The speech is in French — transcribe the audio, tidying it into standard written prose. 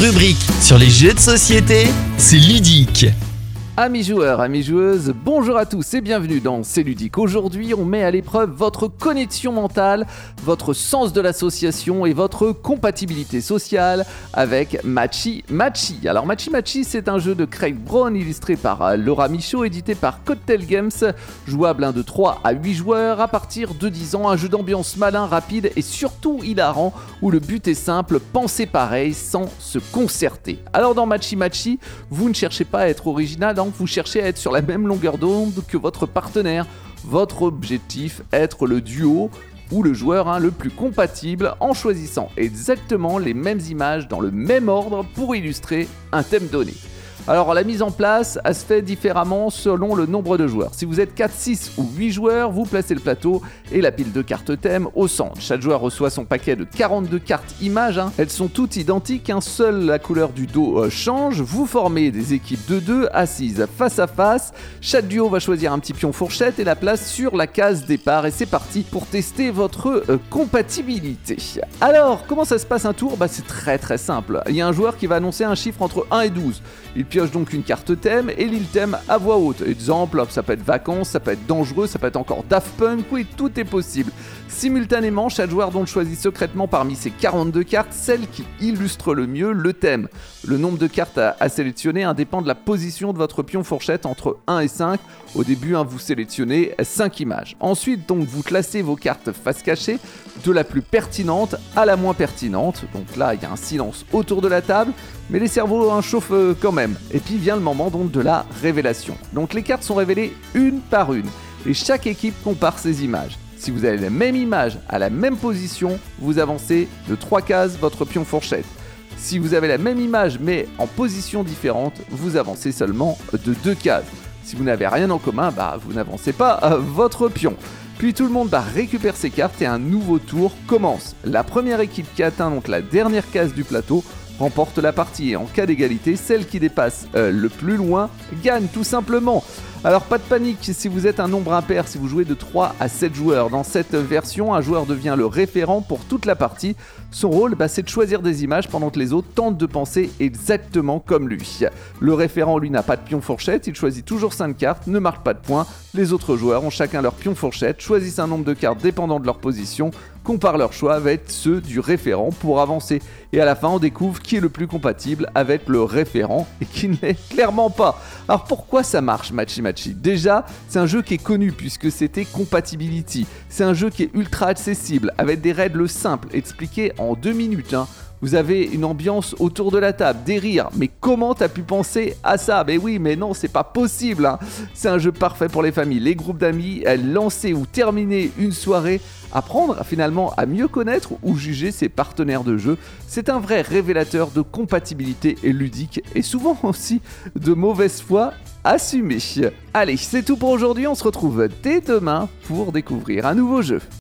rubrique sur les jeux de société, c'est ludique. Amis joueurs, amis joueuses, bonjour à tous et bienvenue dans C'est ludique. Aujourd'hui, on met à l'épreuve votre connexion mentale, votre sens de l'association et votre compatibilité sociale avec Matchy Matchy. Alors Matchy Matchy, c'est un jeu de Craig Brown illustré par Laura Michaud, édité par Cocktail Games, jouable de 3 à 8 joueurs à partir de 10 ans, un jeu d'ambiance malin, rapide et surtout hilarant où le but est simple, penser pareil sans se concerter. Alors dans Matchy Matchy, vous ne cherchez pas à être original, vous cherchez à être sur la même longueur d'onde que votre partenaire. Votre objectif, être le duo ou le joueur le plus compatible en choisissant exactement les mêmes images dans le même ordre pour illustrer un thème donné. Alors la mise en place, elle se fait différemment selon le nombre de joueurs. Si vous êtes 4, 6 ou 8 joueurs, vous placez le plateau et la pile de cartes thème au centre. Chaque joueur reçoit son paquet de 42 cartes images. Elles sont toutes identiques, seule la couleur du dos change. Vous formez des équipes de 2 assises face à face. Chaque duo va choisir un petit pion fourchette et la place sur la case départ. Et c'est parti pour tester votre compatibilité. Alors, comment ça se passe un tour ? C'est très simple. Il y a un joueur qui va annoncer un chiffre entre 1 et 12. Il pioche donc une carte thème et lit le thème à voix haute. Exemple, ça peut être vacances, ça peut être dangereux, ça peut être encore Daft Punk, oui, tout est possible. Simultanément, chaque joueur donc choisit secrètement parmi ces 42 cartes celle qui illustre le mieux le thème. Le nombre de cartes à sélectionner dépend de la position de votre pion fourchette entre 1 et 5. Au début, vous sélectionnez 5 images. Ensuite, donc, vous classez vos cartes face cachée de la plus pertinente à la moins pertinente. Donc là, il y a un silence autour de la table, mais les cerveaux chauffent quand même. Et puis vient le moment donc de la révélation. Donc les cartes sont révélées une par une, et chaque équipe compare ses images. Si vous avez la même image à la même position, vous avancez de 3 cases votre pion fourchette. Si vous avez la même image mais en position différente, vous avancez seulement de 2 cases. Si vous n'avez rien en commun, vous n'avancez pas votre pion. Puis tout le monde récupère ses cartes et un nouveau tour commence. La première équipe qui atteint donc la dernière case du plateau remporte la partie, et en cas d'égalité, celle qui dépasse le plus loin gagne tout simplement. Alors pas de panique si vous êtes un nombre impair, si vous jouez de 3 à 7 joueurs. Dans cette version, un joueur devient le référent pour toute la partie. Son rôle, c'est de choisir des images pendant que les autres tentent de penser exactement comme lui. Le référent, lui, n'a pas de pion fourchette, il choisit toujours 5 cartes, ne marque pas de points. Les autres joueurs ont chacun leur pion fourchette, choisissent un nombre de cartes dépendant de leur position, comparent leurs choix avec ceux du référent pour avancer. Et à la fin, on découvre qui est le plus compatible avec le référent et qui ne l'est clairement pas. Alors pourquoi ça marche, Matchy Matchy ? Déjà, c'est un jeu qui est connu puisque c'était Compatibility. C'est un jeu qui est ultra accessible, avec des règles simples, expliquées en 2 minutes. Vous avez une ambiance autour de la table, des rires. Mais comment t'as pu penser à ça ? Mais oui, mais non, c'est pas possible. C'est un jeu parfait pour les familles, les groupes d'amis, lancer ou terminer une soirée, apprendre finalement à mieux connaître ou juger ses partenaires de jeu. C'est un vrai révélateur de compatibilité et ludique, et souvent aussi de mauvaise foi assumée. Allez, c'est tout pour aujourd'hui, on se retrouve dès demain pour découvrir un nouveau jeu.